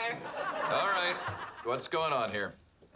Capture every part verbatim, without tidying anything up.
father. All right. What's going on here?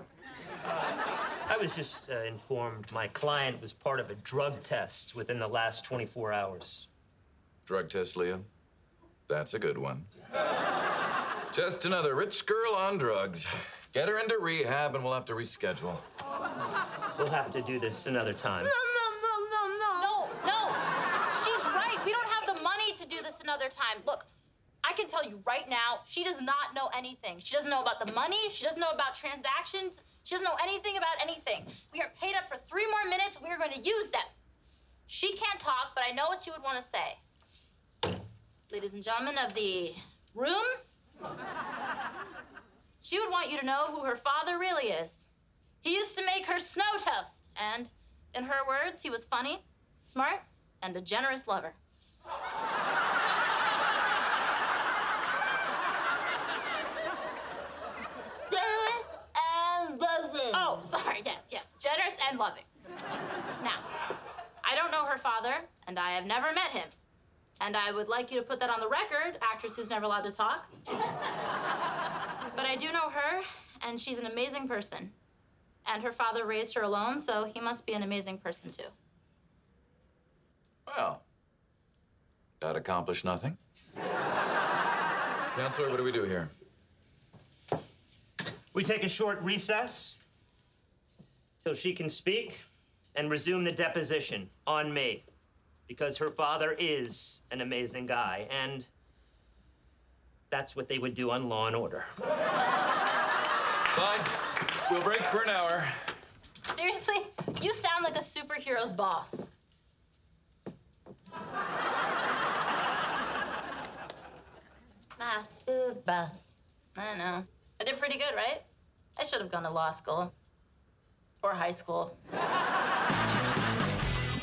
I was just uh, informed my client was part of a drug test within the last twenty-four hours. Drug test, Leo? That's a good one. Just another rich girl on drugs. Get her into rehab and we'll have to reschedule. We'll have to do this another time. No, no, no, no, no. No, no. She's right. We don't have the money to do this another time. Look, I can tell you right now, she does not know anything. She doesn't know about the money. She doesn't know about transactions. She doesn't know anything about anything. We are paid up for three more minutes. We are going to use them. She can't talk, but I know what she would want to say. Ladies and gentlemen of the room, she would want you to know who her father really is. He used to make her snow toast, and in her words, he was funny, smart, and a generous lover. Generous and loving. Oh, sorry, yes, yes, generous and loving. Now, I don't know her father, and I have never met him. And I would like you to put that on the record, actress who's never allowed to talk. But I do know her, and she's an amazing person. And her father raised her alone, so he must be an amazing person, too. Well, that accomplished nothing. Counselor, what do we do here? We take a short recess till she can speak and resume the deposition on me. Because her father is an amazing guy, and that's what they would do on Law and Order. Fine. We'll break for an hour. Seriously? You sound like a superhero's boss. Math, ooh, Beth. I know. I did pretty good, right? I should have gone to law school. Or high school.